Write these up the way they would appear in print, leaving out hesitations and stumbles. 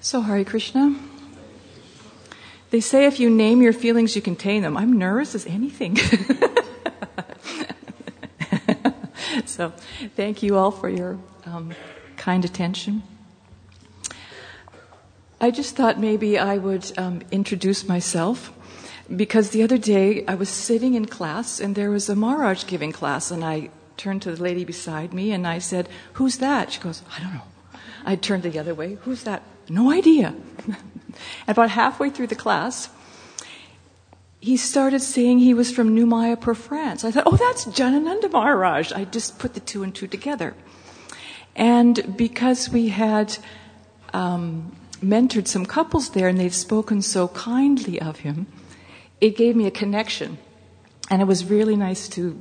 So, Hare Krishna. They say if you name your feelings, you can tame them. I'm nervous as anything. So, thank you all for your kind attention. I just thought maybe I would introduce myself, because the other day I was sitting in class and there was a Maharaj giving class, and I turned to the lady beside me and I said, "Who's that?" She goes, "I don't know." I turned the other way. "Who's that?" "No idea." About halfway through the class, he started saying he was from New Mayapur, France. I thought, "Oh, that's Janananda Maharaj." I just put the two and two together. And because we had mentored some couples there and they'd spoken so kindly of him, it gave me a connection. And it was really nice to,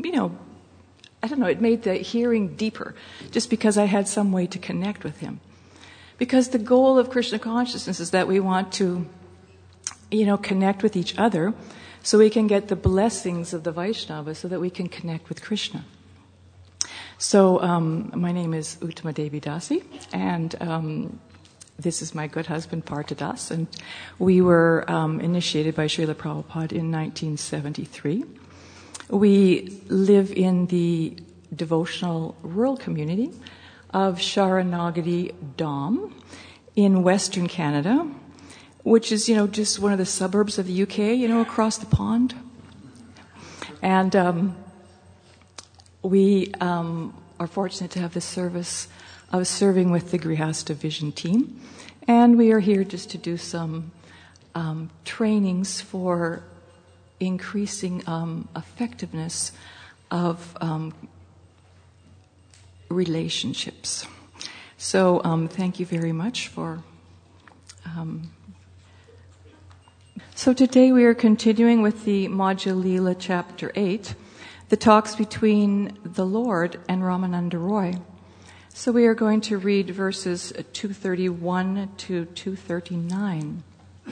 it made the hearing deeper, just because I had some way to connect with him. Because the goal of Krishna consciousness is that we want to, connect with each other so we can get the blessings of the Vaishnavas so that we can connect with Krishna. So my name is Uttama Devi Dasi, and this is my good husband Partha Das, and we were initiated by Srila Prabhupada in 1973. We live in the devotional rural community of Sharanagati Dham in Western Canada, which is, just one of the suburbs of the UK, across the pond. And we are fortunate to have the service of serving with the Grihastha Vision team. And we are here just to do some trainings for increasing effectiveness of relationships. So thank you very much for... So today we are continuing with the Madhya Leela chapter 8, the talks between the Lord and Ramananda Roy. So we are going to read verses 231 to 239.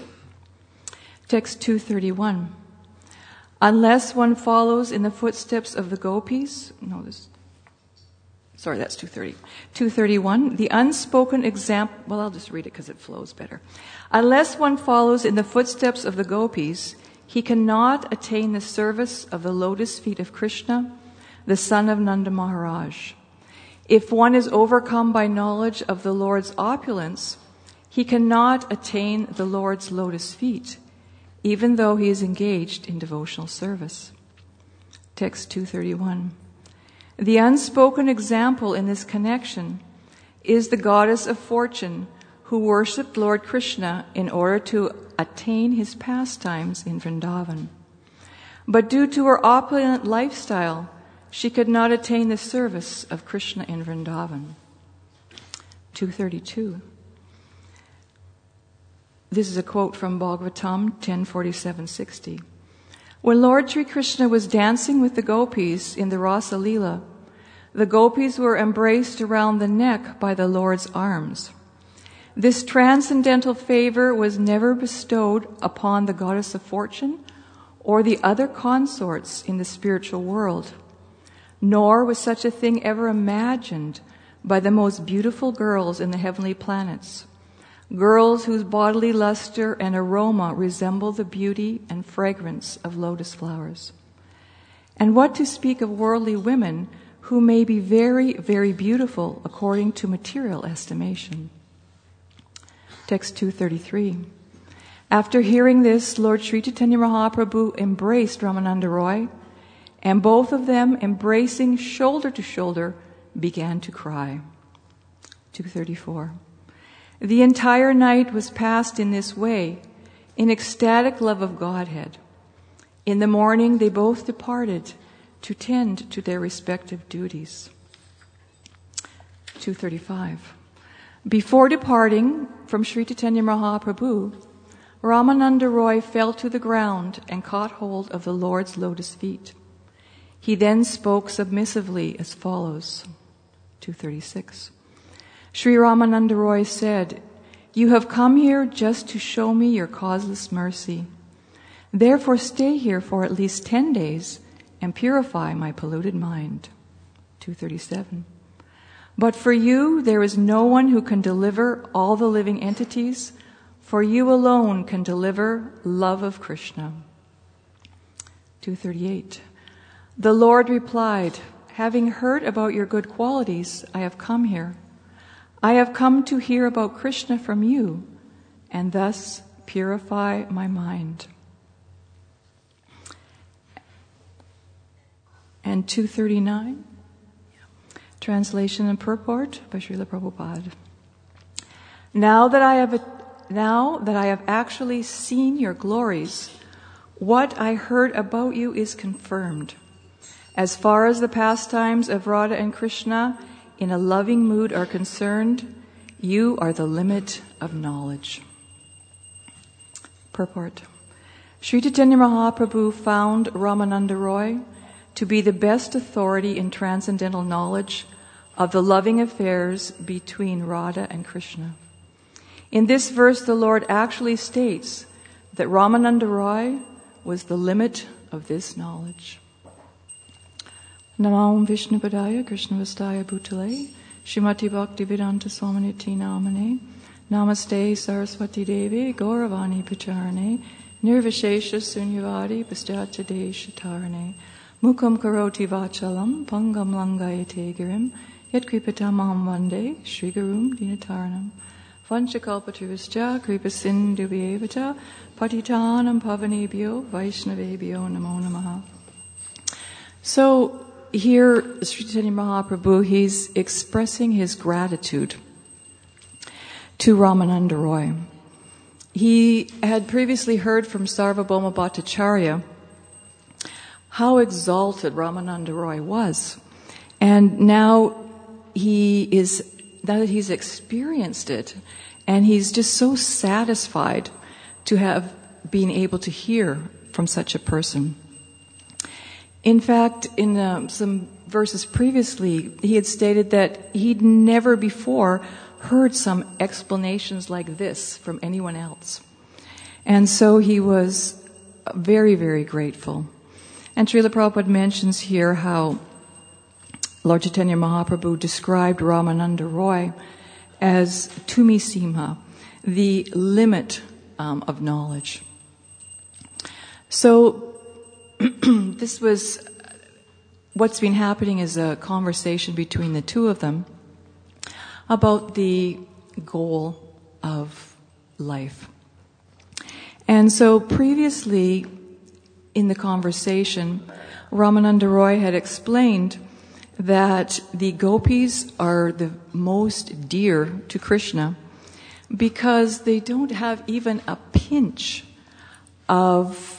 Text 231. Unless one follows in the footsteps of the gopis... that's 230. 231. The unspoken example... Well, I'll just read it because it flows better. Unless one follows in the footsteps of the gopis, he cannot attain the service of the lotus feet of Krishna, the son of Nanda Maharaj. If one is overcome by knowledge of the Lord's opulence, he cannot attain the Lord's lotus feet, even though he is engaged in devotional service. Text 231. The unspoken example in this connection is the goddess of fortune who worshipped Lord Krishna in order to attain his pastimes in Vrindavan. But due to her opulent lifestyle, she could not attain the service of Krishna in Vrindavan. 232. This is a quote from Bhagavatam 10:47-60. When Lord Sri Krishna was dancing with the gopis in the Rasa Leela, the gopis were embraced around the neck by the Lord's arms. This transcendental favor was never bestowed upon the goddess of fortune or the other consorts in the spiritual world, nor was such a thing ever imagined by the most beautiful girls in the heavenly planets, girls whose bodily luster and aroma resemble the beauty and fragrance of lotus flowers. And what to speak of worldly women who may be very, very beautiful according to material estimation. Text 233. After hearing this, Lord Sri Chaitanya Mahaprabhu embraced Ramananda Roy, and both of them, embracing shoulder to shoulder, began to cry. 234. The entire night was passed in this way, in ecstatic love of Godhead. In the morning, they both departed to tend to their respective duties. 235. Before departing from Sri Chaitanya Mahaprabhu, Ramananda Roy fell to the ground and caught hold of the Lord's lotus feet. He then spoke submissively as follows. 236. Sri Ramananda Roy said, "You have come here just to show me your causeless mercy. Therefore stay here for at least 10 days and purify my polluted mind." 237. But for you, there is no one who can deliver all the living entities, for you alone can deliver love of Krishna. 238. The Lord replied, having heard about your good qualities, I have come here. I have come to hear about Krishna from you, and thus purify my mind. And 239, translation and purport by Srila Prabhupada. Now that I have actually seen your glories, what I heard about you is confirmed. As far as the pastimes of Radha and Krishna in a loving mood are concerned, you are the limit of knowledge. Purport. Sri Chaitanya Mahaprabhu found Ramananda Roy to be the best authority in transcendental knowledge of the loving affairs between Radha and Krishna. In this verse, the Lord actually states that Ramananda Roy was the limit of this knowledge. Namam Vishnupadaya Krishnavastaya Bhutale Srimati Bhaktivedanta Swaminiti Namane Namaste Saraswati Devi Gauravani Pacharane Nirvishesha Sunyavadi Pastyatya Deshatarane Mukam Karoti Vachalam Pangam Langayate Girim Yat Kripatamam Vande Shri Gurum Dinataranam Vanchakalpatrivascha Kripasindhu Vyevata Patitanam Pavanebhyo Vaishnavebhyo Namo Namaha. So here, Sri Chaitanya Mahaprabhu, he's expressing his gratitude to Ramananda Roy. He had previously heard from Sarvabhauma Bhattacharya how exalted Ramananda Roy was. And now that he's experienced it, and he's just so satisfied to have been able to hear from such a person. In fact, in some verses previously, he had stated that he'd never before heard some explanations like this from anyone else. And so he was very, very grateful. And Srila Prabhupada mentions here how Lord Chaitanya Mahaprabhu described Ramananda Roy as Tumi Simha, the limit of knowledge. So this was what's been happening is a conversation between the two of them about the goal of life. And so previously in the conversation, Ramananda Roy had explained that the gopis are the most dear to Krishna because they don't have even a pinch of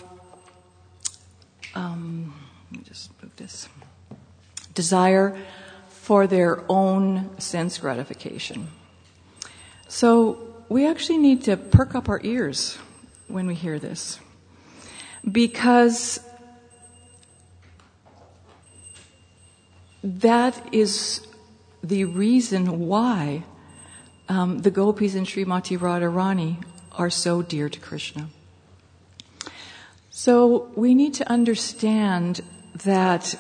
desire for their own sense gratification. So we actually need to perk up our ears when we hear this, because that is the reason why the gopis in Srimati Radharani are so dear to Krishna. So we need to understand that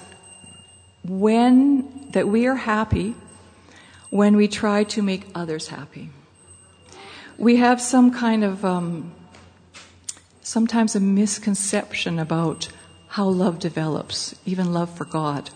we are happy when we try to make others happy. We have some kind of sometimes a misconception about how love develops, even love for God.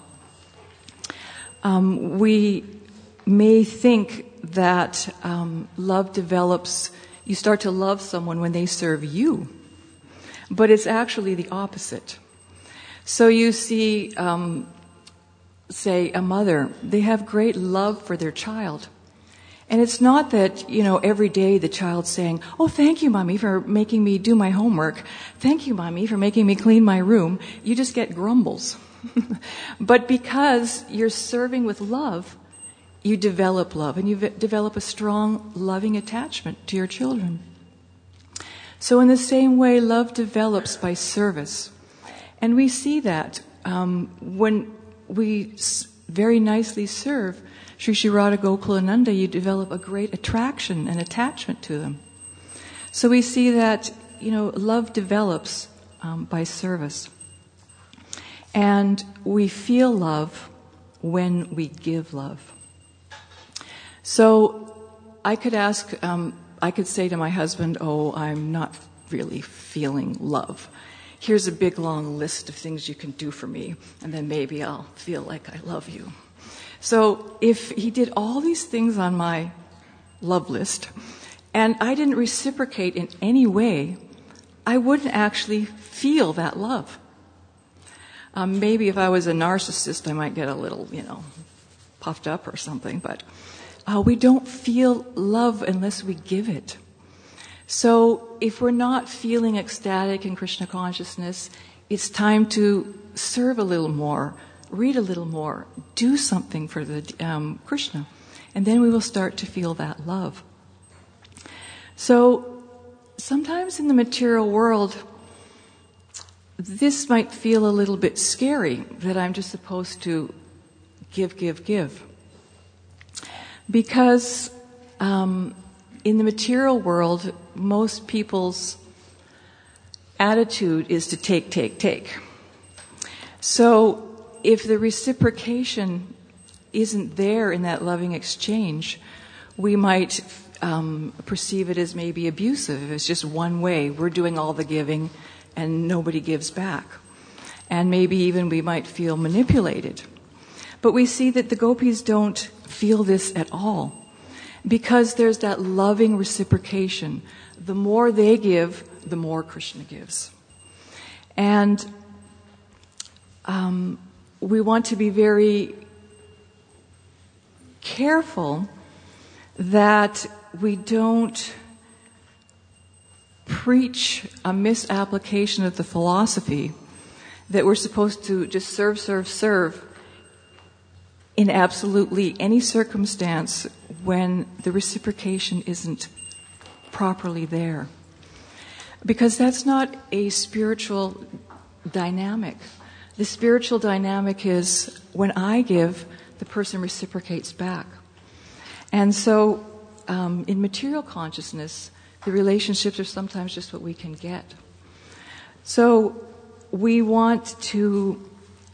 We may think that love develops, you start to love someone when they serve you. But it's actually the opposite. So you see, say, a mother, they have great love for their child. And it's not that, every day the child's saying, oh, thank you, Mommy, for making me do my homework. Thank you, Mommy, for making me clean my room. You just get grumbles. But because you're serving with love, you develop love, and you develop a strong, loving attachment to your children. So in the same way, love develops by service. And we see that when we very nicely serve Sri Sri Radha Gokulananda, you develop a great attraction and attachment to them. So we see that, love develops by service. And we feel love when we give love. So I could I could say to my husband, "Oh, I'm not really feeling love. Here's a big long list of things you can do for me, and then maybe I'll feel like I love you." So if he did all these things on my love list, and I didn't reciprocate in any way, I wouldn't actually feel that love. Maybe if I was a narcissist, I might get a little, puffed up or something, but we don't feel love unless we give it. So if we're not feeling ecstatic in Krishna consciousness, it's time to serve a little more, read a little more, do something for the Krishna, and then we will start to feel that love. So sometimes in the material world, this might feel a little bit scary, that I'm just supposed to give. Because in the material world, most people's attitude is to take. So if the reciprocation isn't there in that loving exchange, we might perceive it as maybe abusive. If it's just one way, we're doing all the giving and nobody gives back. And maybe even we might feel manipulated. But we see that the gopis don't feel this at all, because there's that loving reciprocation. The more they give, the more Krishna gives. And we want to be very careful that we don't preach a misapplication of the philosophy that we're supposed to just serve in absolutely any circumstance when the reciprocation isn't properly there. Because that's not a spiritual dynamic. The spiritual dynamic is when I give, the person reciprocates back. And so in material consciousness, the relationships are sometimes just what we can get. So we want to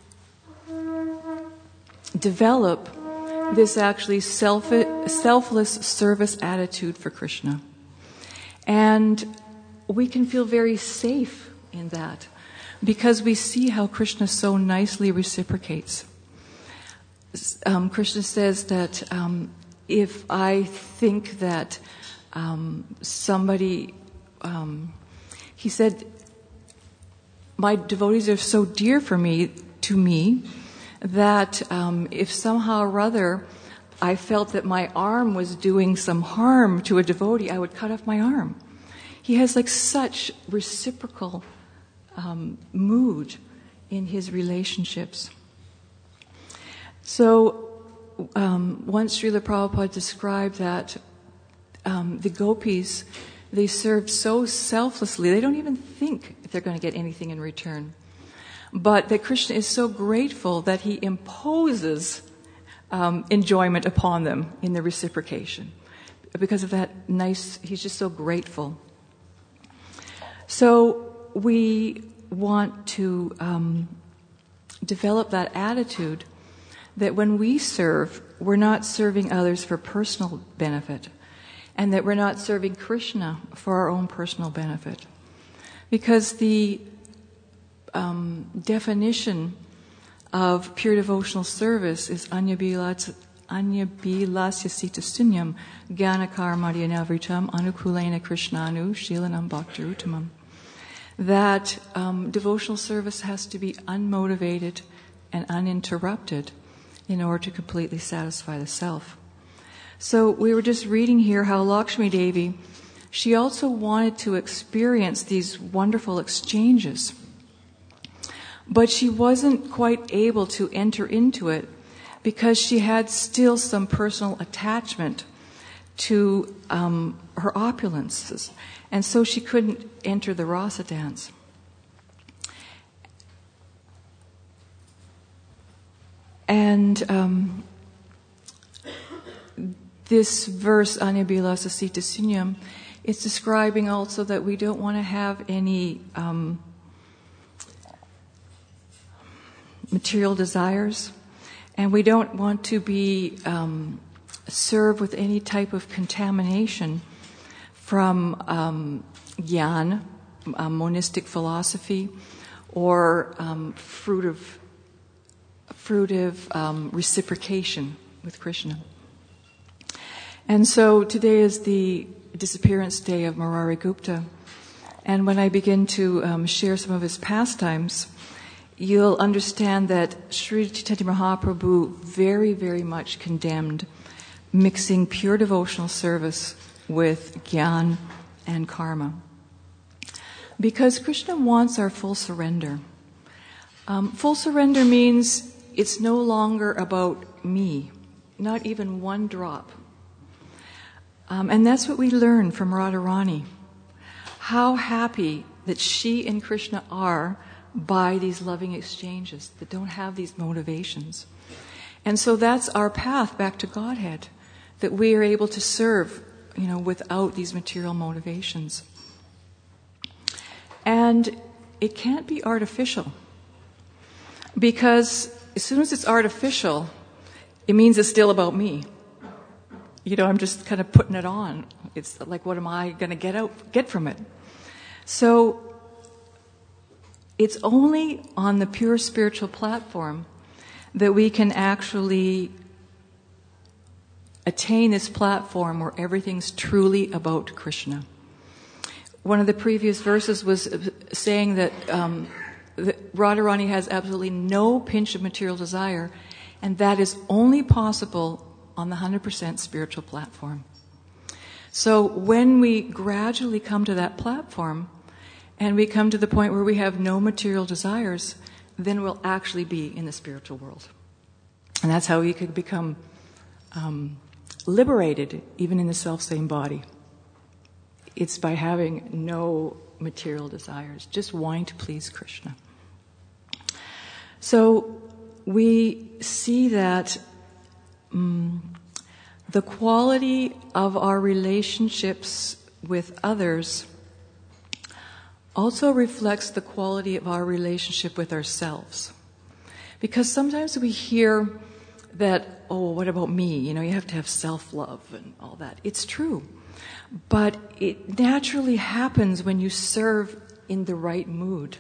develop this actually selfless service attitude for Krishna. And we can feel very safe in that because we see how Krishna so nicely reciprocates. Krishna says that if I think that somebody, he said, my devotees are so dear to me, that if somehow or other I felt that my arm was doing some harm to a devotee, I would cut off my arm. He has such reciprocal mood in his relationships. So once Srila Prabhupada described that the gopis, they served so selflessly, they don't even think if they're going to get anything in return. But that Krishna is so grateful that he imposes enjoyment upon them in the reciprocation. Because of that he's just so grateful. So we want to develop that attitude that when we serve, we're not serving others for personal benefit, and that we're not serving Krishna for our own personal benefit. Because the definition of pure devotional service is anyabilasya sita sunyam gyanakarmadyanavritam anukulena krishnanu shilanam bhaktirutamam. That devotional service has to be unmotivated and uninterrupted in order to completely satisfy the self. So we were just reading here how Lakshmi Devi, she also wanted to experience these wonderful exchanges. But she wasn't quite able to enter into it because she had still some personal attachment to her opulences. And so she couldn't enter the rasa dance. And this verse, Anyabilasa Sita Sunyam, is describing also that we don't want to have any material desires, and we don't want to be serve with any type of contamination from gyan, monistic philosophy, or fruitive reciprocation with Krishna. And so today is the disappearance day of Murari Gupta. And when I begin to share some of his pastimes, you'll understand that Sri Chaitanya Mahaprabhu very, very much condemned mixing pure devotional service with gyan and karma. Because Krishna wants our full surrender. Full surrender means it's no longer about me, not even one drop. And that's what we learn from Radharani. How happy that she and Krishna are by these loving exchanges that don't have these motivations. And so that's our path back to Godhead, that we are able to serve, without these material motivations. And it can't be artificial, because as soon as it's artificial, it means it's still about me. I'm just kind of putting it on. It's like, what am I going to get from it? So it's only on the pure spiritual platform that we can actually attain this platform where everything's truly about Krishna. One of the previous verses was saying that Radharani has absolutely no pinch of material desire, and that is only possible on the 100% spiritual platform. So when we gradually come to that platform, and we come to the point where we have no material desires, then we'll actually be in the spiritual world. And that's how we could become liberated, even in the self-same body. It's by having no material desires, just wanting to please Krishna. So we see that the quality of our relationships with others also reflects the quality of our relationship with ourselves. Because sometimes we hear that, what about me? You have to have self-love and all that. It's true. But it naturally happens when you serve in the right mood.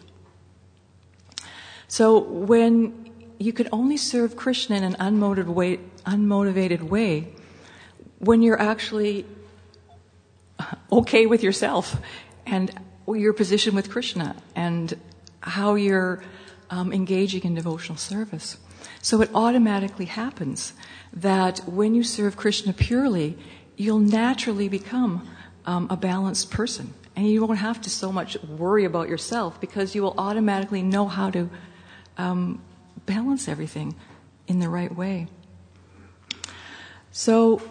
So when you can only serve Krishna in an unmotivated way, when you're actually okay with yourself and your position with Krishna and how you're engaging in devotional service. So it automatically happens that when you serve Krishna purely, you'll naturally become a balanced person. And you won't have to so much worry about yourself, because you will automatically know how to balance everything in the right way. So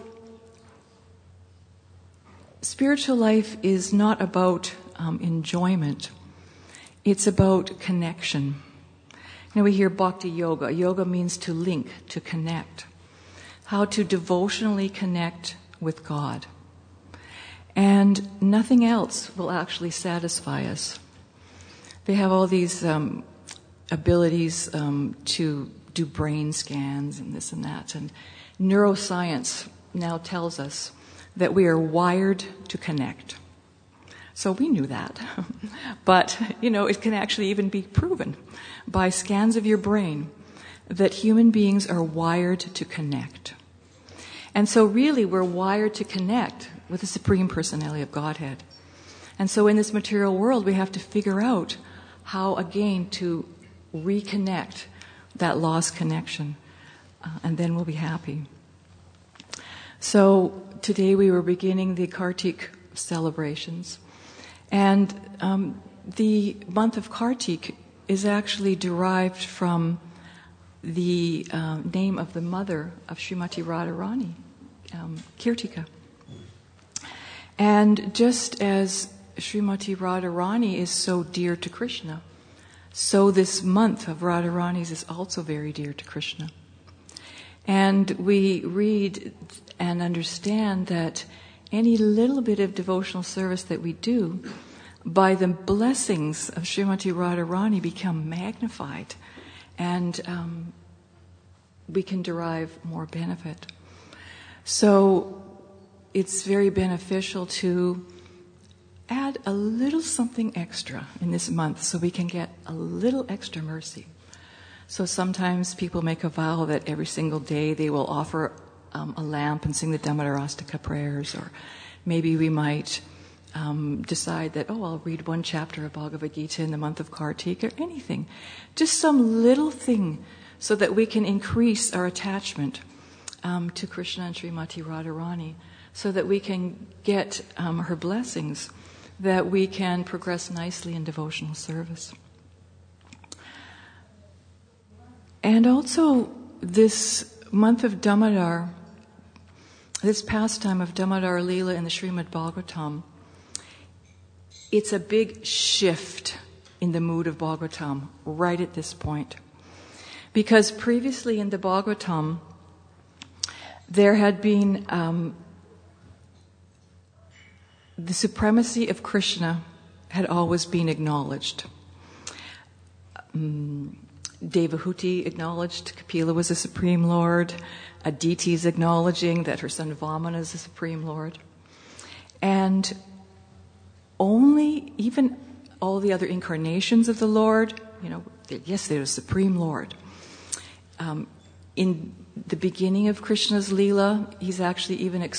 spiritual life is not about enjoyment. It's about connection. We hear bhakti yoga. Yoga means to link, to connect. How to devotionally connect with God. And nothing else will actually satisfy us. They have all these abilities to do brain scans and this and that. And neuroscience now tells us that we are wired to connect. So we knew that. But, it can actually even be proven by scans of your brain that human beings are wired to connect. And so really we're wired to connect with the Supreme Personality of Godhead. And so in this material world we have to figure out how again to reconnect that lost connection. And then we'll be happy. So today we were beginning the Kartik celebrations. And the month of Kartik is actually derived from the name of the mother of Srimati Radharani, Kirtika. And just as Srimati Radharani is so dear to Krishna, so this month of Radharani's is also very dear to Krishna. And we read and understand that any little bit of devotional service that we do, by the blessings of Srimati Radharani, become magnified, and we can derive more benefit. So it's very beneficial to add a little something extra in this month so we can get a little extra mercy. So sometimes people make a vow that every single day they will offer a lamp and sing the Dhammadarastika prayers, or maybe we might decide that, I'll read one chapter of Bhagavad Gita in the month of Kartik, or anything. Just some little thing so that we can increase our attachment to Krishna and Srimati Radharani, so that we can get her blessings, that we can progress nicely in devotional service. And also this month of Damodar, this pastime of Damodar Leela in the Srimad Bhagavatam, it's a big shift in the mood of Bhagavatam right at this point. Because previously in the Bhagavatam, there had been the supremacy of Krishna had always been acknowledged. Devahuti acknowledged Kapila was the Supreme Lord. Aditi is acknowledging that her son Vamana is the Supreme Lord. And only, even all the other incarnations of the Lord, yes, they're the Supreme Lord. In the beginning of Krishna's Leela, he's actually even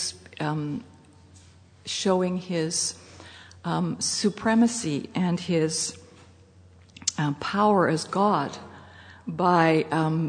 showing his supremacy and his power as God by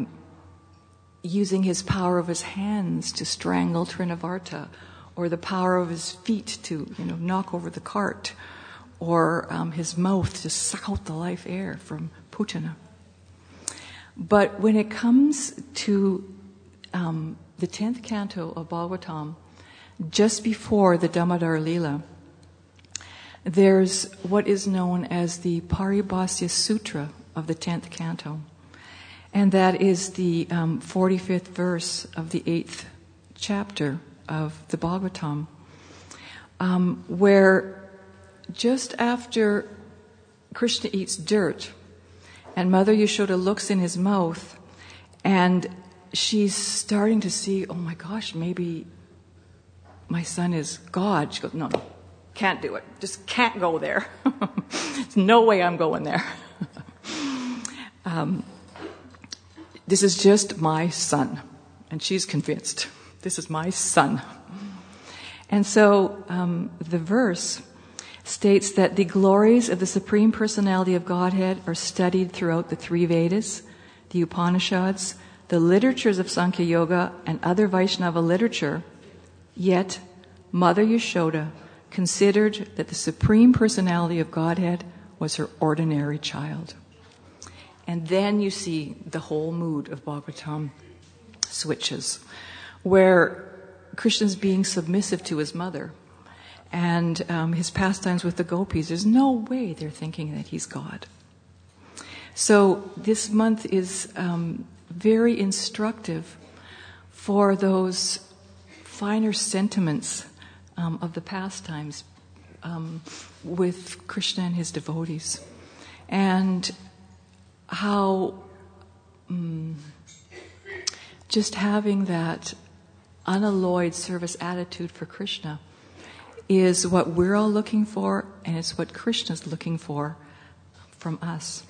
using his power of his hands to strangle Trinavarta, or the power of his feet to knock over the cart, or his mouth to suck out the life air from Putana. But when it comes to the 10th canto of Bhagavatam, just before the Damodar Leela, there's what is known as the Paribhasya Sutra of the 10th canto. And that is the 45th verse of the 8th chapter of the Bhagavatam, where just after Krishna eats dirt and Mother Yashoda looks in his mouth and she's starting to see, oh my gosh, maybe my son is God. She goes, no, can't do it. Just can't go there. There's no way I'm going there. This is just my son. And she's convinced. This is my son. And so the verse states that the glories of the Supreme Personality of Godhead are studied throughout the three Vedas, the Upanishads, the literatures of Sankhya Yoga, and other Vaishnava literature. Yet, Mother Yashoda considered that the Supreme Personality of Godhead was her ordinary child. And then you see the whole mood of Bhagavatam switches, where Krishna's being submissive to his mother, and his pastimes with the gopis. There's no way they're thinking that he's God. So this month is very instructive for those finer sentiments of the pastimes with Krishna and his devotees, and how just having that unalloyed service attitude for Krishna is what we're all looking for, and it's what Krishna's looking for from us.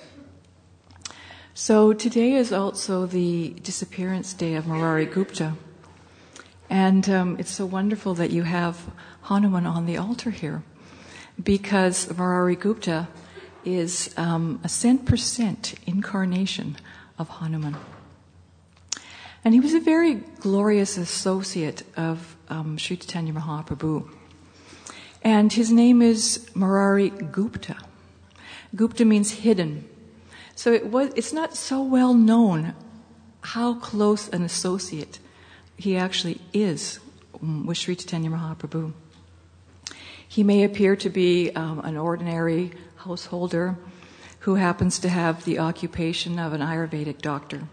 So today is also the disappearance day of Murari Gupta. And it's so wonderful that you have Hanuman on the altar here, because Murari Gupta is a 100% incarnation of Hanuman. And he was a very glorious associate of Sri Chaitanya Mahaprabhu. And his name is Murari Gupta. Gupta means hidden. So it's not so well known how close an associate he actually is with Sri Chaitanya Mahaprabhu. He may appear to be an ordinary householder who happens to have the occupation of an Ayurvedic doctor.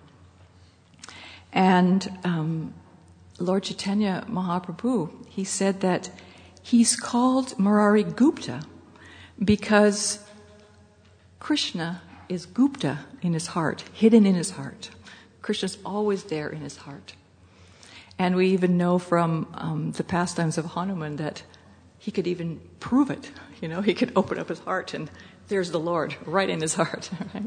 And Lord Chaitanya Mahaprabhu, he said that he's called Murari Gupta because Krishna is Gupta in his heart, hidden in his heart. Krishna's always there in his heart. And we even know from the pastimes of Hanuman that he could even prove it. He could open up his heart and there's the Lord right in his heart. Right?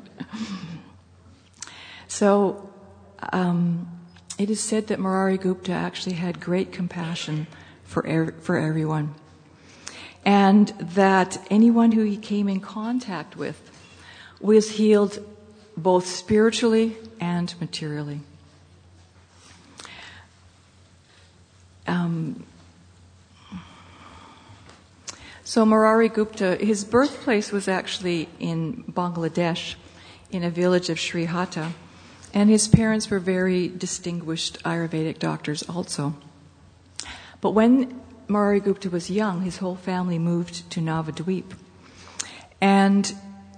So it is said that Murari Gupta actually had great compassion for everyone. And that anyone who he came in contact with was healed both spiritually and materially. So Murari Gupta, his birthplace was actually in Bangladesh, in a village of Sri Hatta, and his parents were very distinguished Ayurvedic doctors also. But when Murari Gupta was young, his whole family moved to Navadvip. And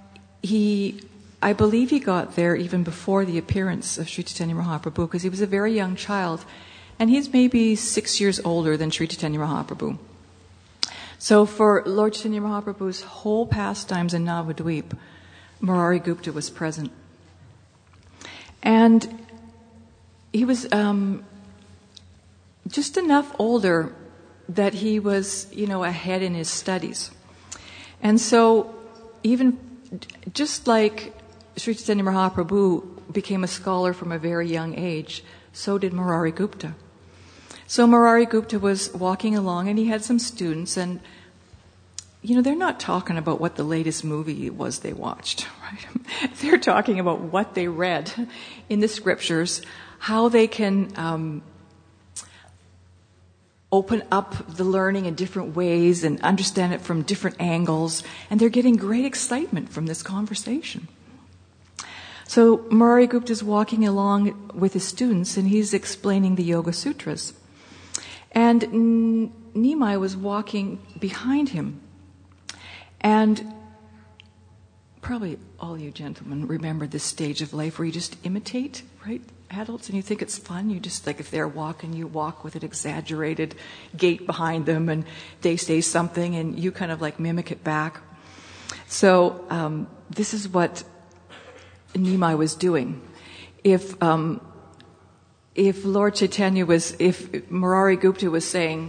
I believe he got there even before the appearance of Sri Chaitanya Mahaprabhu, because he was a very young child, and he's maybe 6 years older than Sri Chaitanya Mahaprabhu. So for Lord Chaitanya Mahaprabhu's whole pastimes in Navadvip, Murari Gupta was present. And he was just enough older that he was, ahead in his studies. And so even just like Sri Chaitanya Mahaprabhu became a scholar from a very young age, so did Murari Gupta. So Murari Gupta was walking along and he had some students, and they're not talking about what the latest movie was they watched, right? They're talking about what they read in the scriptures, how they can open up the learning in different ways and understand it from different angles, and they're getting great excitement from this conversation. So Murari Gupta is walking along with his students, and he's explaining the Yoga Sutras. And Nimai was walking behind him. And probably all you gentlemen remember this stage of life where you just imitate, right, adults, and you think it's fun. You just, like, if they're walking, you walk with an exaggerated gait behind them, and they say something, and you kind of like mimic it back. So this is what Nimai was doing. If Lord Chaitanya if Murari Gupta was saying,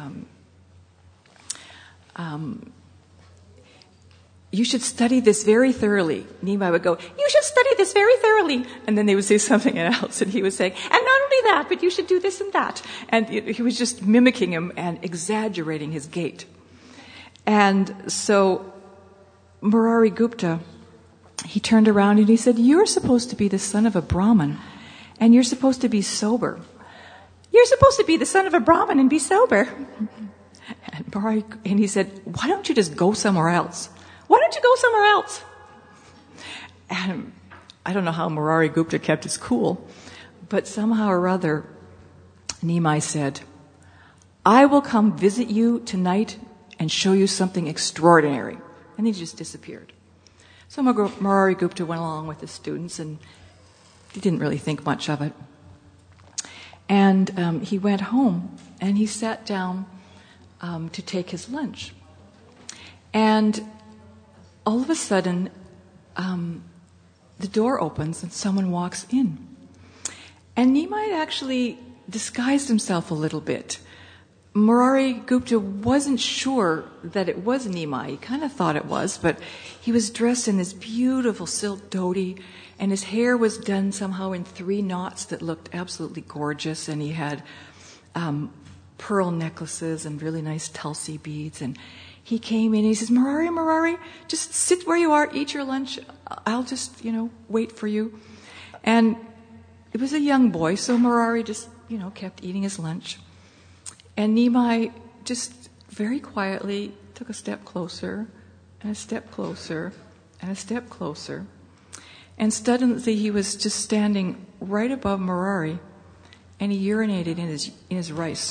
you should study this very thoroughly, Nimai would go, you should study this very thoroughly. And then they would say something else, and he was saying, and not only that, but you should do this and that. And he was just mimicking him and exaggerating his gait. And so Murari Gupta, he turned around and he said, you're supposed to be the son of a Brahmin, and you're supposed to be sober. You're supposed to be the son of a Brahmin and be sober. And he said, why don't you just go somewhere else? Why don't you go somewhere else? And I don't know how Murari Gupta kept his cool, but somehow or other, Nimai said, I will come visit you tonight and show you something extraordinary. And he just disappeared. So Murari Gupta went along with his students, and he didn't really think much of it. And he went home, and he sat down to take his lunch. And all of a sudden, the door opens and someone walks in. And Nimai actually disguised himself a little bit. Murari Gupta wasn't sure that it was Nimai. He kind of thought it was, but he was dressed in this beautiful silk dhoti, and his hair was done somehow in 3 knots that looked absolutely gorgeous, and he had pearl necklaces and really nice Tulsi beads. And he came in and he says, Murari, just sit where you are, eat your lunch. I'll just, wait for you. And it was a young boy, so Murari just, kept eating his lunch. And Nimai just very quietly took a step closer, and a step closer, and a step closer. And suddenly he was just standing right above Murari, and he urinated in his rice.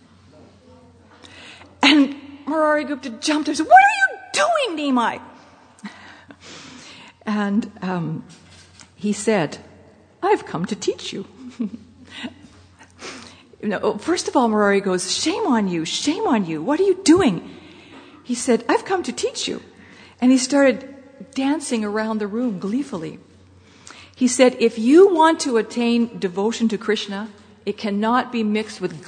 And Murari Gupta jumped and said, what are you doing, Nimai? And he said, I've come to teach you. First of all, Murari goes, shame on you, what are you doing? He said, I've come to teach you. And he started dancing around the room gleefully. He said, if you want to attain devotion to Krishna, It cannot be mixed with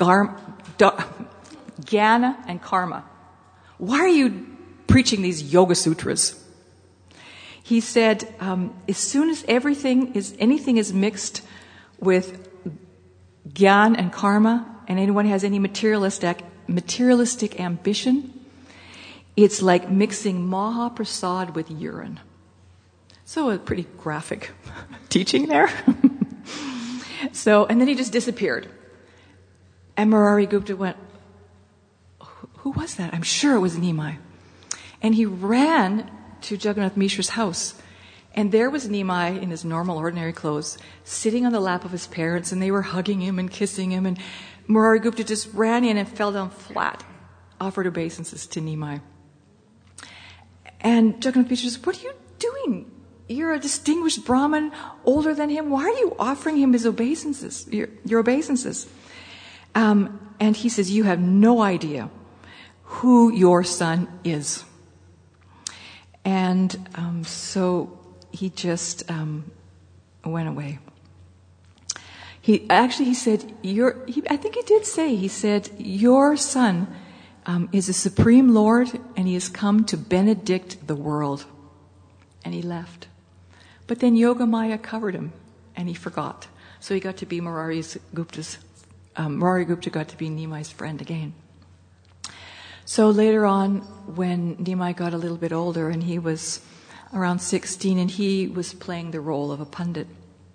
jnana and karma. Why are you preaching these Yoga Sutras? He said, as soon as anything is mixed with gyan and karma, and anyone has any materialistic ambition, it's like mixing Mahaprasad with urine. So a pretty graphic teaching there. And then he just disappeared. And Murari Gupta went, who was that? I'm sure it was Nimai. And he ran to Jagannath Mishra's house. And there was Nimai in his normal, ordinary clothes, sitting on the lap of his parents, and they were hugging him and kissing him. And Murari Gupta just ran in and fell down flat, offered obeisances to Nimai. And Jagannath Mishra says, what are you doing? You're a distinguished Brahmin, older than him. Why are you offering him his obeisances, your obeisances? And he says, you have no idea who your son is. And so he just went away. He said, I think he did say, he said, your son is a supreme Lord, and he has come to benedict the world. And he left. But then Yogamaya covered him, and he forgot. So he got to be Murari Gupta got to be Nimai's friend again. So later on, when Nimai got a little bit older, and he was around 16, and he was playing the role of a pundit,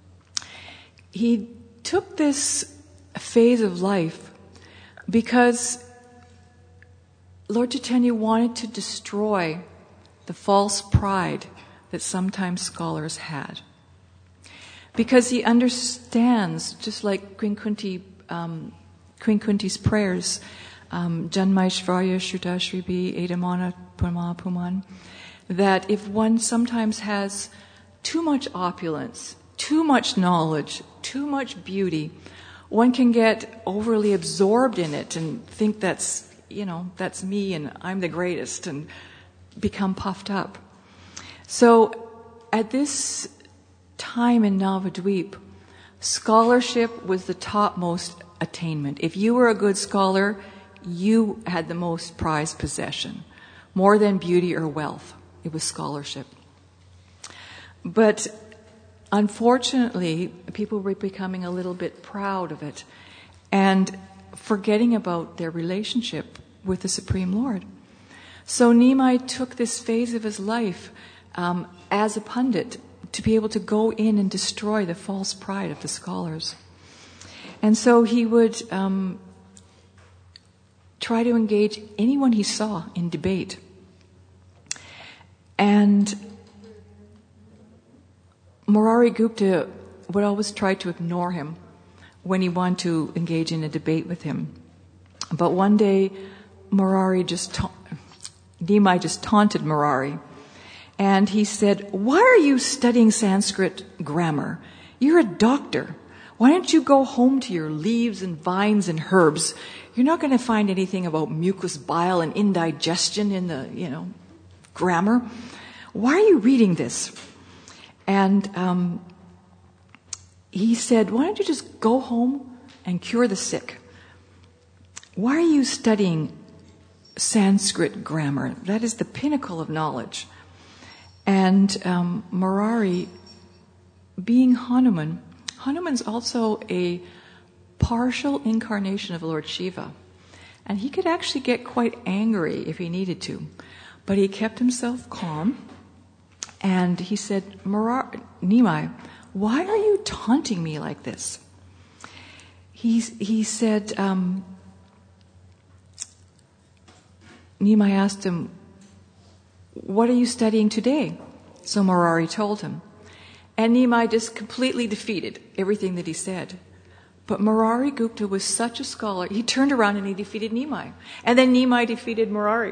he took this phase of life because Lord Chaitanya wanted to destroy the false pride that sometimes scholars had. Because he understands, just like Queen Kunti's prayers, Janmaishvarya Shruta Shribi Edamana Puma Puman, that if one sometimes has too much opulence, too much knowledge, too much beauty, one can get overly absorbed in it and think that's me and I'm the greatest, and become puffed up. So at this time in Navadvip, scholarship was the topmost attainment. If you were a good scholar, you had the most prized possession. More than beauty or wealth, it was scholarship. But unfortunately, people were becoming a little bit proud of it and forgetting about their relationship with the Supreme Lord. So Nimai took this phase of his life as a pundit to be able to go in and destroy the false pride of the scholars. And so he would try to engage anyone he saw in debate. And Murari Gupta would always try to ignore him when he wanted to engage in a debate with him. But one day, Nimai just taunted Murari. And he said, why are you studying Sanskrit grammar? You're a doctor. Why don't you go home to your leaves and vines and herbs? You're not going to find anything about mucus bile and indigestion in the, grammar. Why are you reading this? And he said, why don't you just go home and cure the sick? Why are you studying Sanskrit grammar? That is the pinnacle of knowledge. And Murari, being Hanuman's also a partial incarnation of Lord Shiva. And he could actually get quite angry if he needed to. But he kept himself calm. And he said, Nimai, why are you taunting me like this? He said, Nimai asked him, what are you studying today? So Murari told him. And Nimai just completely defeated everything that he said. But Murari Gupta was such a scholar, he turned around and he defeated Nimai. And then Nimai defeated Murari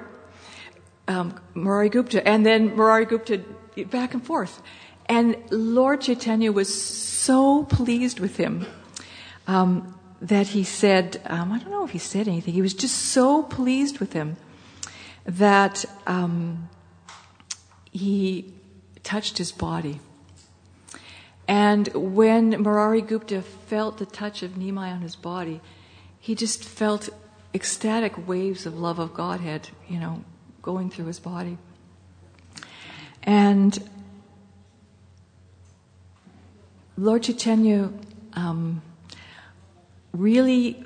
Gupta. And then Murari Gupta, back and forth. And Lord Chaitanya was so pleased with him that he said, I don't know if he said anything, he was just so pleased with him that he touched his body. And when Murari Gupta felt the touch of Nimai on his body, he just felt ecstatic waves of love of Godhead, going through his body. And Lord Chaitanya really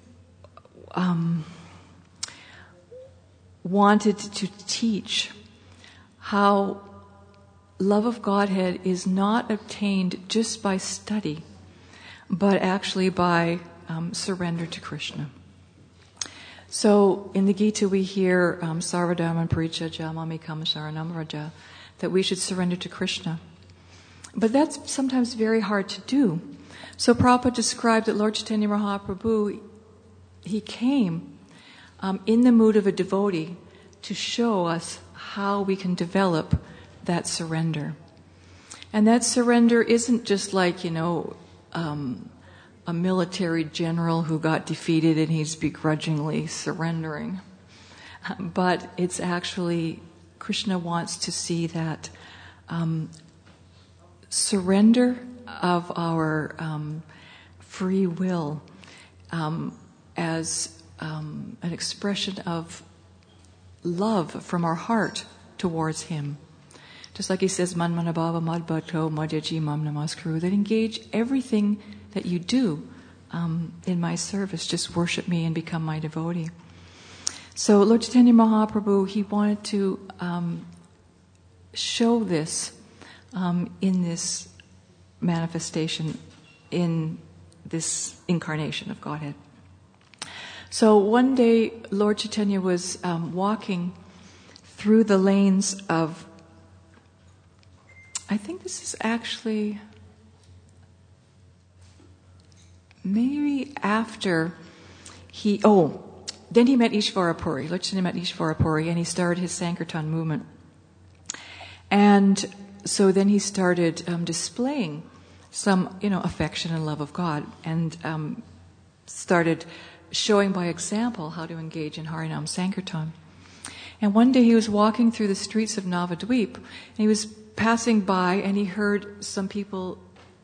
wanted to teach how love of Godhead is not obtained just by study, but actually by surrender to Krishna. So in the Gita we hear Sarvadharman Parityajya Mamekam Sharanam Vraja, that we should surrender to Krishna. But that's sometimes very hard to do. So Prabhupada described that Lord Chaitanya Mahaprabhu, he came in the mood of a devotee to show us how we can develop that surrender. And that surrender isn't just like, a military general who got defeated and he's begrudgingly surrendering. But it's actually, Krishna wants to see that surrender of our free will as an expression of love from our heart towards Him. Just like he says, Man manabhava madbhato madhyaji mam namaskuru, that engage everything that you do in my service. Just worship me and become my devotee. So Lord Chaitanya Mahaprabhu, he wanted to show this in this manifestation, in this incarnation of Godhead. So one day, Lord Chaitanya was walking through the lanes of, I think this is actually maybe after then he met Ishvarapuri. Lord Chaitanya met Ishvarapuri, and he started his Sankirtan movement. And so then he started displaying some, affection and love of God, and started showing by example how to engage in Harinam Sankirtan. And one day he was walking through the streets of Navadvip, and he was passing by, and he heard some people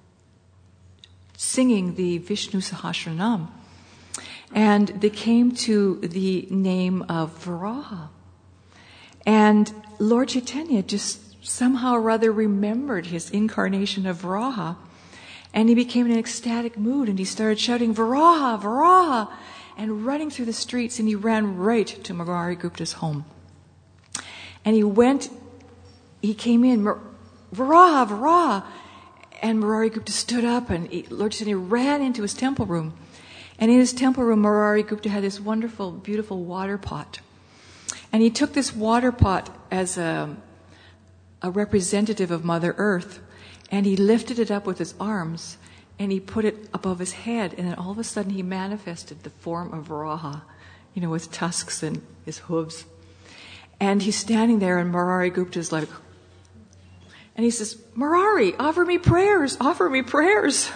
singing the Vishnu Sahasranam. And they came to the name of Varaha. And Lord Chaitanya just somehow or other remembered his incarnation of Varaha. And he became in an ecstatic mood, and he started shouting, Varaha, Varaha, and running through the streets, and he ran right to Murari Gupta's home. And he came in, Varaha, Varaha, and Murari Gupta stood up, and Lord Chaitanya ran into his temple room. And in his temple room, Murari Gupta had this wonderful, beautiful water pot. And he took this water pot as a representative of Mother Earth, and he lifted it up with his arms, and he put it above his head, and then all of a sudden he manifested the form of Varaha, with tusks and his hooves. And he's standing there, and Murari Gupta's like, and he says, Murari, offer me prayers, offer me prayers.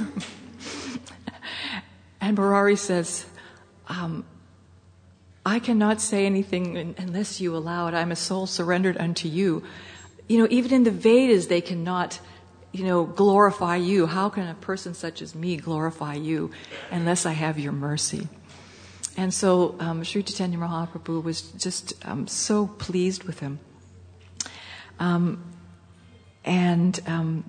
And Murari says, I cannot say anything unless you allow it. I'm a soul surrendered unto you. Even in the Vedas, they cannot, glorify you. How can a person such as me glorify you unless I have your mercy? And so Sri Chaitanya Mahaprabhu was just so pleased with him. And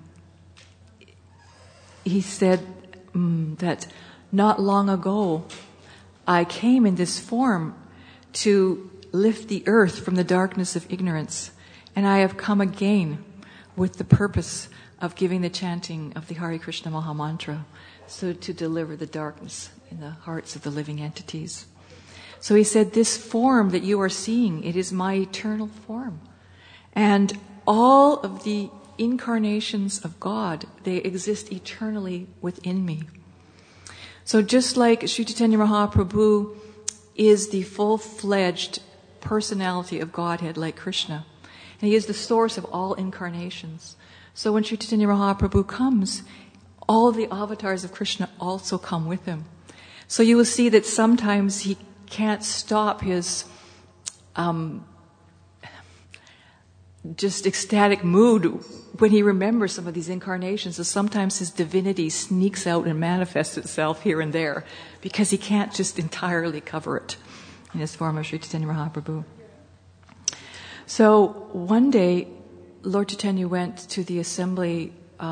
he said that not long ago, I came in this form to lift the earth from the darkness of ignorance, and I have come again with the purpose of giving the chanting of the Hare Krishna Maha Mantra, so to deliver the darkness in the hearts of the living entities. So he said, this form that you are seeing, it is my eternal form. And all of the incarnations of God, they exist eternally within me. So just like Sri Chaitanya Mahaprabhu is the full-fledged personality of Godhead like Krishna, and he is the source of all incarnations. So when Sri Chaitanya Mahaprabhu comes, all of the avatars of Krishna also come with him. So you will see that sometimes he can't stop his just ecstatic mood when he remembers some of these incarnations. So sometimes his divinity sneaks out and manifests itself here and there because he can't just entirely cover it in his form of Sri Chaitanya Mahaprabhu. So one day, Lord Chaitanya went to the assembly,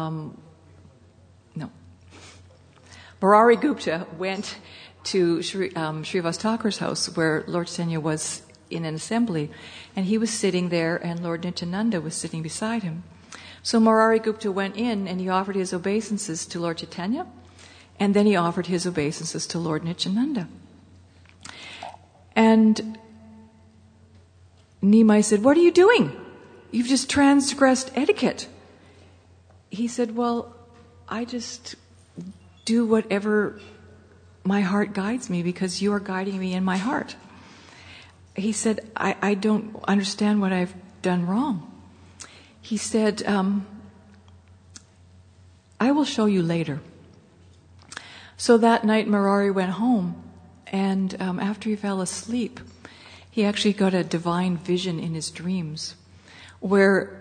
Murari Gupta went to Srivas Thakur's house where Lord Chaitanya was in an assembly, and he was sitting there and Lord Nityananda was sitting beside him. So Murari Gupta went in and he offered his obeisances to Lord Chaitanya, and then he offered his obeisances to Lord Nityananda. And Nimai said, "What are you doing? You've just transgressed etiquette." He said, "Well, I just do whatever my heart guides me because you are guiding me in my heart." He said, I don't understand what I've done wrong. He said, "I will show you later." So that night Murari went home, and after he fell asleep, he actually got a divine vision in his dreams where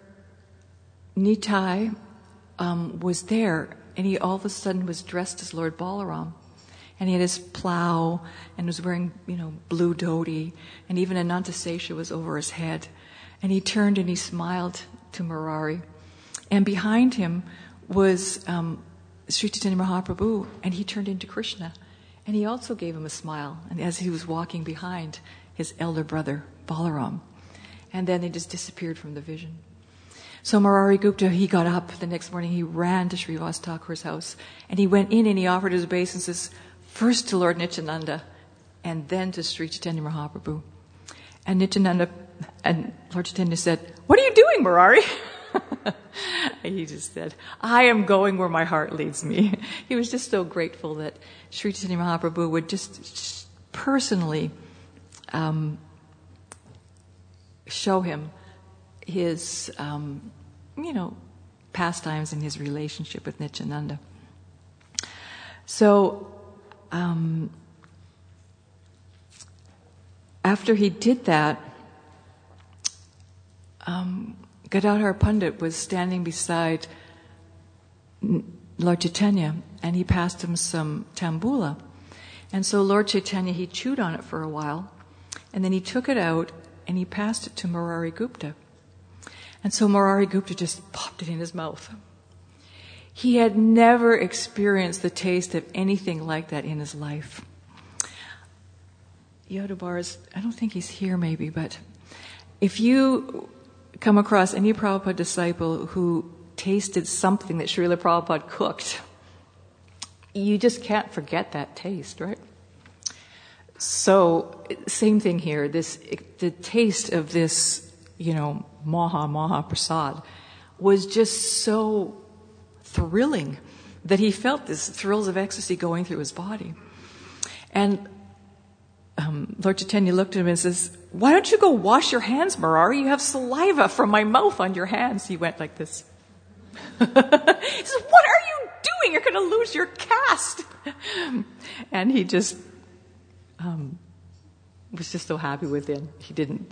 Nitai was there, and he all of a sudden was dressed as Lord Balaram. And he had his plow and was wearing, blue dhoti, and even Anantasesha was over his head. And he turned and he smiled to Murari. And behind him was Sri Chaitanya Mahaprabhu, and he turned into Krishna. And he also gave him a smile, and as he was walking behind his elder brother, Balaram. And then they just disappeared from the vision. So Murari Gupta, he got up the next morning, he ran to Srivas Thakur's house, and he went in and he offered his obeisances first to Lord Nityananda and then to Sri Chaitanya Mahaprabhu. And Nityananda and Lord Chaitanya said, "What are you doing, Murari?" He just said, "I am going where my heart leads me." He was just so grateful that Sri Chaitanya Mahaprabhu would just personally show him his, pastimes and his relationship with Nityananda. So, after he did that, Gadadhar Pandit was standing beside Lord Chaitanya, and he passed him some tambula. And so Lord Chaitanya, he chewed on it for a while, and then he took it out and he passed it to Murari Gupta. And so Murari Gupta just popped it in his mouth. He had never experienced the taste of anything like that in his life. Yodabar I don't think he's here maybe, but if you come across any Prabhupada disciple who tasted something that Srila Prabhupada cooked, you just can't forget that taste, right? So, same thing here. The taste of this, Maha Prasad was just so thrilling that he felt this thrills of ecstasy going through his body. And Lord Chaitanya looked at him and says, "Why don't you go wash your hands, Murari? You have saliva from my mouth on your hands." He went like this. He says, "What are you doing? You're going to lose your caste." And he just was just so happy within. He didn't,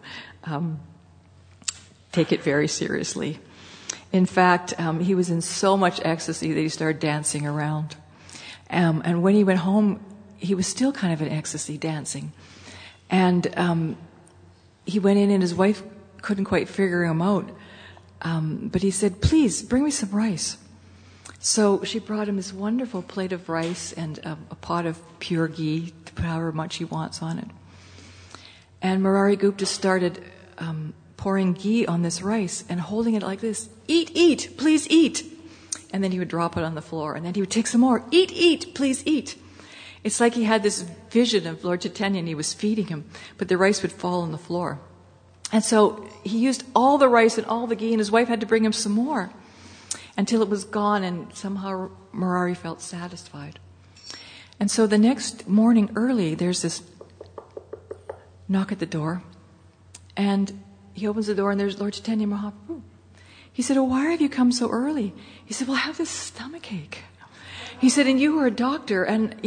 take it very seriously. In fact, he was in so much ecstasy that he started dancing around. And when he went home, he was still kind of in ecstasy dancing. And he went in and his wife couldn't quite figure him out. But he said, "Please, bring me some rice." So she brought him this wonderful plate of rice and a pot of pure ghee to put however much he wants on it. And Murari Gupta started pouring ghee on this rice and holding it like this. Eat, please eat." And then he would drop it on the floor. And then he would take some more. Eat, please eat." It's like he had this vision of Lord Chaitanya and he was feeding him, but the rice would fall on the floor. And so he used all the rice and all the ghee, and his wife had to bring him some more until it was gone, and somehow Murari felt satisfied. And so the next morning early, there's this knock at the door, and he opens the door, and there's Lord Chaitanya Mahaprabhu. He said, "Oh, why have you come so early?" He said, "Well, I have this stomach ache." He said, "And you were a doctor, and,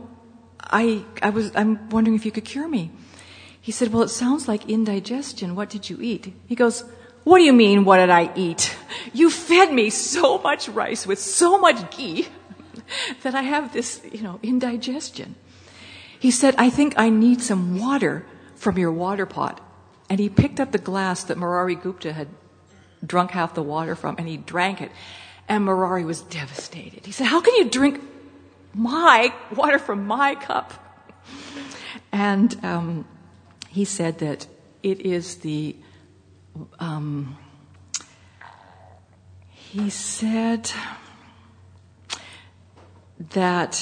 I'm wondering if you could cure me." He said, "Well, it sounds like indigestion. What did you eat?" He goes, "What do you mean, what did I eat? You fed me so much rice with so much ghee that I have this, indigestion." He said, "I think I need some water from your water pot." And he picked up the glass that Murari Gupta had drunk half the water from, and he drank it. And Murari was devastated. He said, "How can you drink my water from my cup?" And he said that it is he said that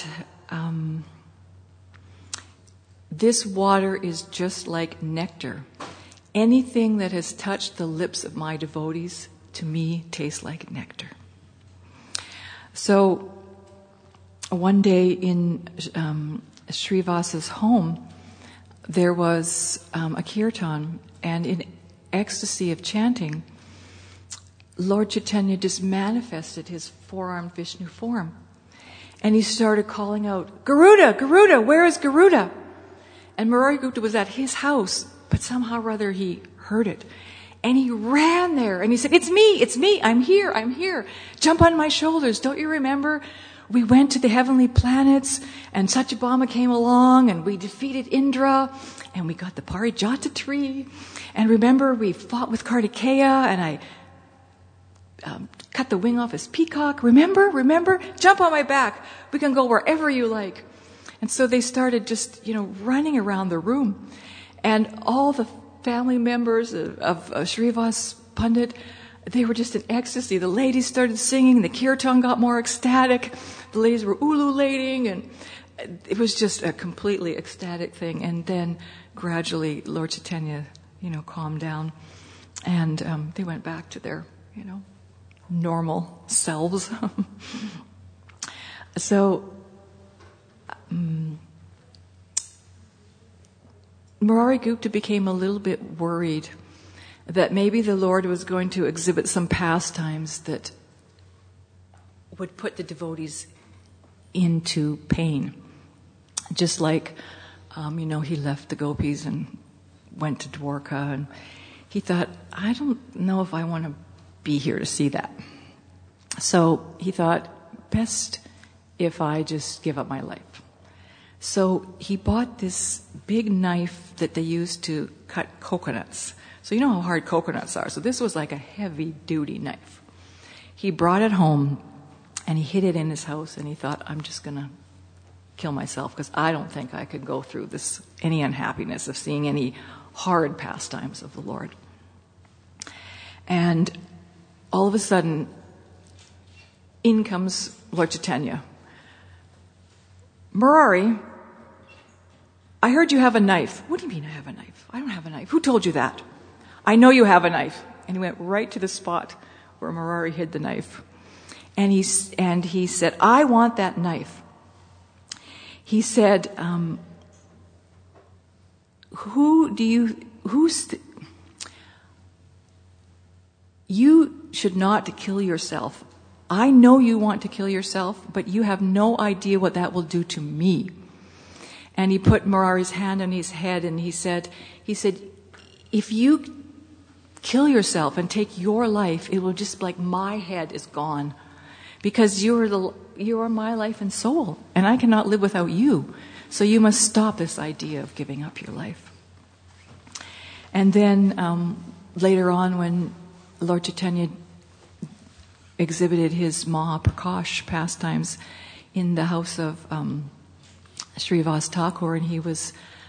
this water is just like nectar. Anything that has touched the lips of my devotees, to me, tastes like nectar. So one day in Srivasa's home, there was a kirtan, and in ecstasy of chanting, Lord Chaitanya just manifested his four-armed Vishnu form. And he started calling out, "Garuda, Garuda, where is Garuda?" And Murari Gupta was at his house, but somehow or other he heard it. And he ran there and he said, it's me, I'm here. Jump on my shoulders. Don't you remember? We went to the heavenly planets and Satyabhama came along and we defeated Indra and we got the Parijata tree. And remember, we fought with Kartikeya and I cut the wing off his peacock. Remember? Jump on my back. We can go wherever you like. And so they started just, running around the room. And all the family members of Srivas Pandit, they were just in ecstasy. The ladies started singing. The kirtan got more ecstatic. The ladies were ululating. And it was just a completely ecstatic thing. And then gradually Lord Chaitanya, calmed down. And they went back to their, normal selves. So Murari Gupta became a little bit worried that maybe the Lord was going to exhibit some pastimes that would put the devotees into pain. Just like, he left the gopis and went to Dwarka, and he thought, I don't know if I want to be here to see that. So he thought, best if I just give up my life. So he bought this big knife that they used to cut coconuts. So you know how hard coconuts are. So this was like a heavy-duty knife. He brought it home, and he hid it in his house, and he thought, I'm just going to kill myself because I don't think I could go through any unhappiness of seeing any hard pastimes of the Lord. And all of a sudden, in comes Lord Chaitanya. "Murari, I heard you have a knife." "What do you mean I have a knife? I don't have a knife. Who told you that?" "I know you have a knife." And he went right to the spot where Murari hid the knife. And he said, "I want that knife." He said, you should not kill yourself. I know you want to kill yourself, but you have no idea what that will do to me. And he put Murari's hand on his head and he said, if you kill yourself and take your life, it will just be like my head is gone. Because you are my life and soul, and I cannot live without you. So you must stop this idea of giving up your life. And then later on, when Lord Chaitanya exhibited his Mahaprakash pastimes in the house of Srivas Thakur, and he was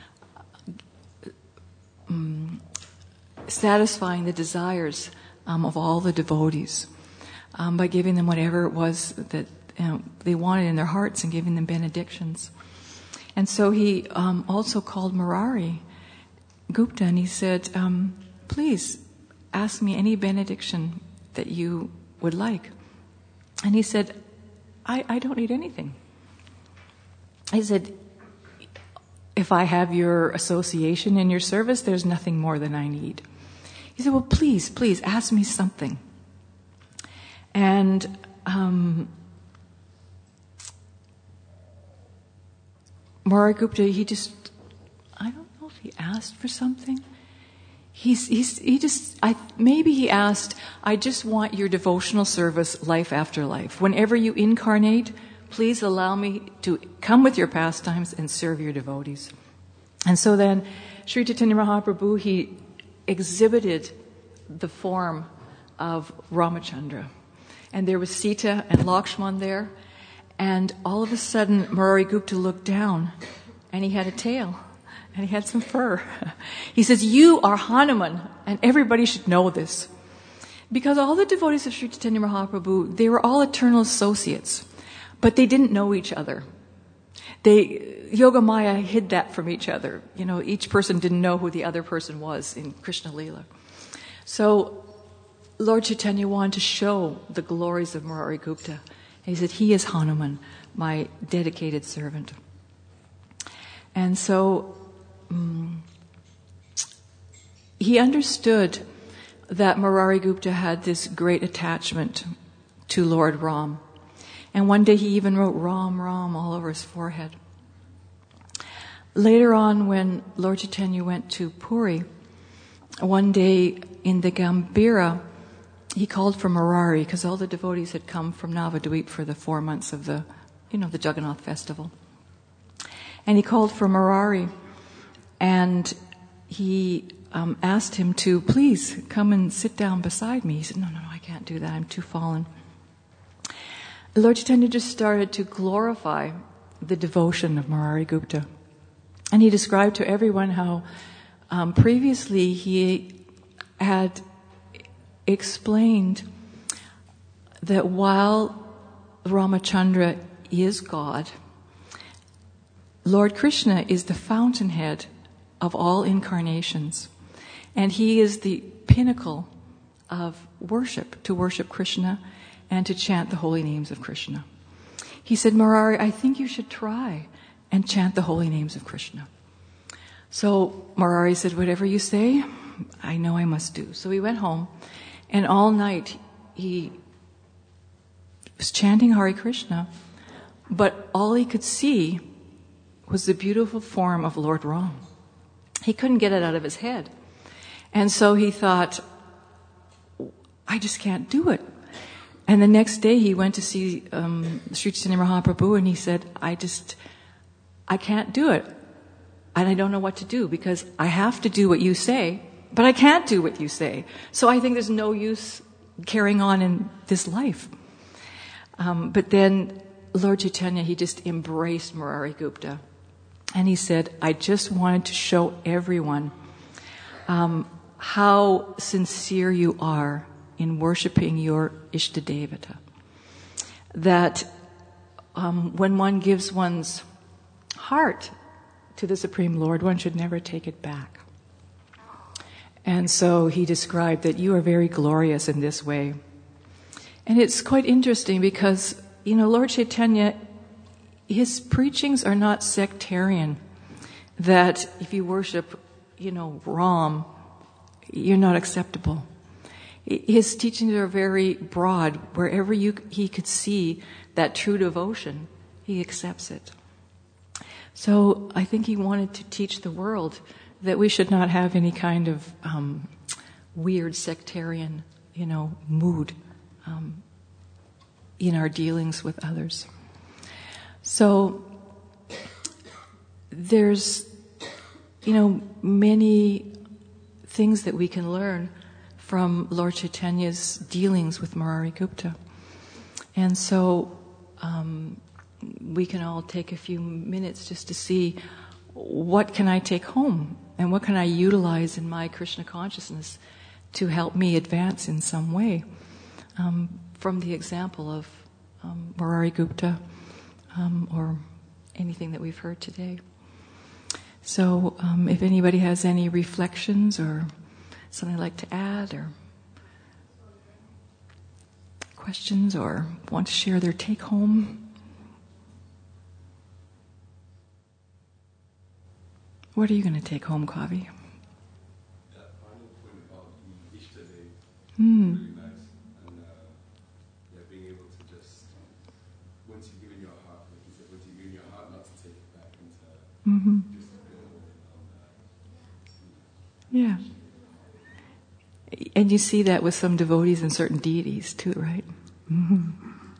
satisfying the desires of all the devotees by giving them whatever it was that they wanted in their hearts and giving them benedictions. And so he also called Murari Gupta and he said, please ask me any benediction that you would like. And he said, I don't need anything. He said, if I have your association and your service, there's nothing more than I need. He said, well, please ask me something. And Murari Gupta, I don't know if he asked for something. maybe he asked, I just want your devotional service life after life. Whenever you incarnate, please allow me to come with your pastimes and serve your devotees. And so then, Sri Chaitanya Mahaprabhu, he exhibited the form of Ramachandra. And there was Sita and Lakshman there. And all of a sudden, Murari Gupta looked down, and he had a tail, and he had some fur. He says, you are Hanuman, and everybody should know this. Because all the devotees of Sri Chaitanya Mahaprabhu, they were all eternal associates, but they didn't know each other. Yogamaya hid that from each other. Each person didn't know who the other person was in Krishna Leela. So Lord Chaitanya wanted to show the glories of Murari Gupta. He said, he is Hanuman, my dedicated servant. And so he understood that Murari Gupta had this great attachment to Lord Ram. And one day he even wrote Ram, Ram all over his forehead. Later on, when Lord Chaitanya went to Puri, one day in the Gambhira, he called for Murari, because all the devotees had come from Navadvip for the 4 months of the Jagannath festival. And he called for Murari, and he asked him to please come and sit down beside me. He said, no, I can't do that. I'm too fallen. Lord Chaitanya just started to glorify the devotion of Murari Gupta. And he described to everyone how previously he had explained that while Ramachandra is God, Lord Krishna is the fountainhead of all incarnations. And he is the pinnacle of worship, to worship Krishna and to chant the holy names of Krishna. He said, Murari, I think you should try and chant the holy names of Krishna. So Murari said, whatever you say, I know I must do. So he went home, and all night he was chanting Hare Krishna, but all he could see was the beautiful form of Lord Ram. He couldn't get it out of his head. And so he thought, I just can't do it. And the next day he went to see Sri Chaitanya Mahaprabhu, and he said, I can't do it. And I don't know what to do, because I have to do what you say, but I can't do what you say. So I think there's no use carrying on in this life. But then Lord Chaitanya, he just embraced Murari Gupta. And he said, I just wanted to show everyone how sincere you are in worshiping your Ishtadevata. That when one gives one's heart to the Supreme Lord, one should never take it back. And so he described that you are very glorious in this way. And it's quite interesting because, Lord Chaitanya, his preachings are not sectarian. That if you worship, Ram, you're not acceptable. His teachings are very broad. Wherever he could see that true devotion, he accepts it. So I think he wanted to teach the world that we should not have any kind of weird sectarian, mood in our dealings with others. So there's, many things that we can learn from Lord Chaitanya's dealings with Murari Gupta. And so we can all take a few minutes just to see what can I take home and what can I utilize in my Krishna consciousness to help me advance in some way from the example of Murari Gupta or anything that we've heard today. So if anybody has any reflections or something I'd like to add or questions or want to share their take home. What are you going to take home, Kavi? That final point about the Ishtadeva, really nice. And being able to just, once you give in your heart, like you said, once you give in your heart, not to take it back and to just build on that. Yeah. And you see that with some devotees and certain deities too, right? Mm-hmm.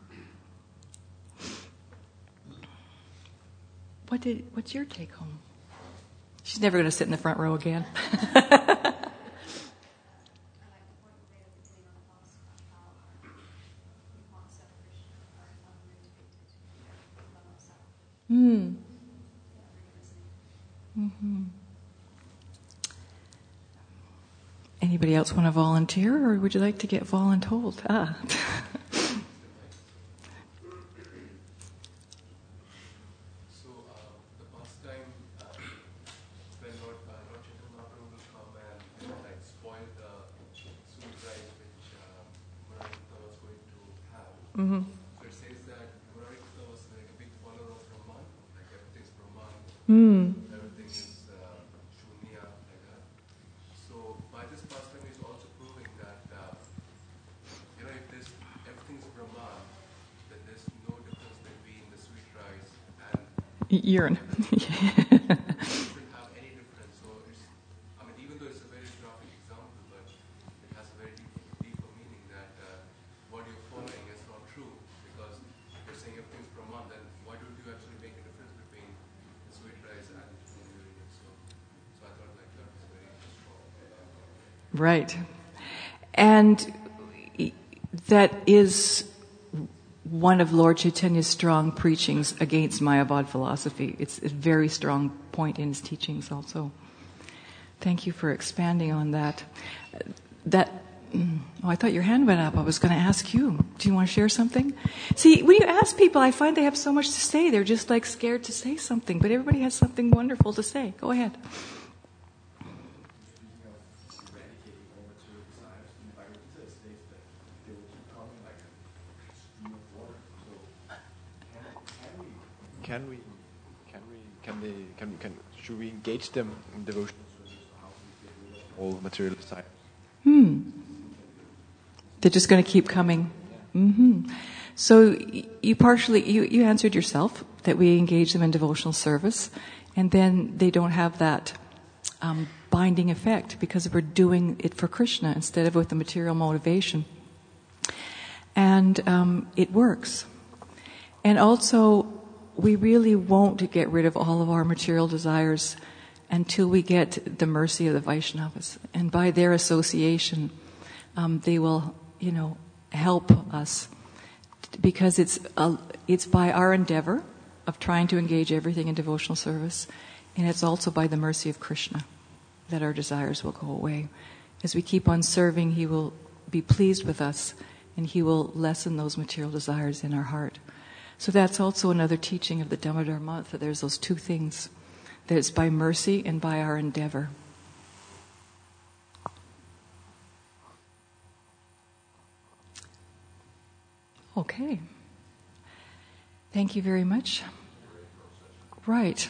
What's your take home? She's never going to sit in the front row again. Mm-hmm. Anybody else want to volunteer, or would you like to get voluntold? Mm-hmm. So it says that Murari Krishna was like a big follower of Brahman, like everything's Brahman, everything is Shunya, like that. So by this pastime he's also proving that, if everything's Brahman, then there's no difference between the sweet rice and urine. It doesn't have any difference. So it's, even though it's a very graphic example, but it has a very deeper meaning that what you're following is not true, because you're saying everything's Brahman, then why don't you actually make a difference between the sweet rice and the urine? So I thought like that was very strong. Right. And that is one of Lord Chaitanya's strong preachings against Mayavad philosophy. It's a very strong point in his teachings also. Thank you for expanding on that. I thought your hand went up. I was going to ask you. Do you want to share something? See, when you ask people, I find they have so much to say. They're just like scared to say something. But everybody has something wonderful to say. Go ahead. Should we engage them in devotion? All material desires. They're just going to keep coming. Mm-hmm. So you answered yourself that we engage them in devotional service, and then they don't have that binding effect because we're doing it for Krishna instead of with the material motivation. And it works. And also, we really won't get rid of all of our material desires until we get the mercy of the Vaishnavas. And by their association, they will, help us, because it's by our endeavor of trying to engage everything in devotional service, and it's also by the mercy of Krishna that our desires will go away. As we keep on serving, he will be pleased with us, and he will lessen those material desires in our heart. So that's also another teaching of the Damodar month, that there's those two things, that it's by mercy and by our endeavor. Okay. Thank you very much. Right.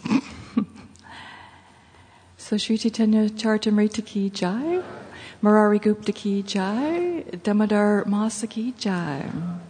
So Sri Chaitanya Charitamrita ki jai, Murari Gupta ki jai, Damodar Masa ki jai.